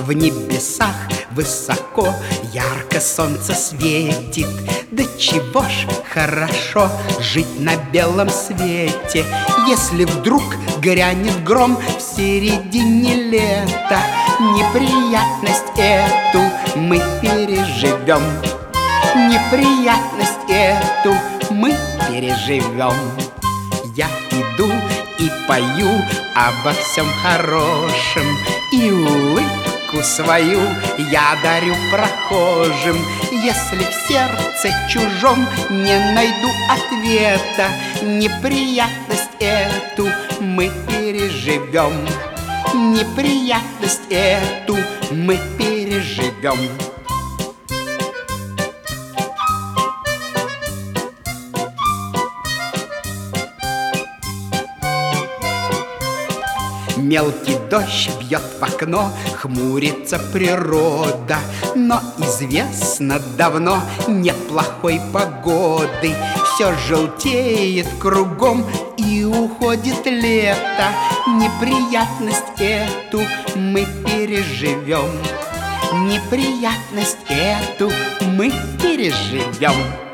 В небесах высоко ярко солнце светит. Да чего ж хорошо жить на белом свете, если вдруг грянет гром в середине лета. Неприятность эту мы переживем, неприятность эту мы переживем. Я иду и пою обо всем хорошем, и улыбку свою я дарю прохожим. Если в сердце чужом не найду ответа, неприятность эту мы переживем, неприятность эту мы переживем. Мелкий дождь бьет в окно, хмурится природа, но известно давно нет плохой погоды. Все желтеет кругом и уходит лето. Неприятность эту мы переживем, неприятность эту мы переживем.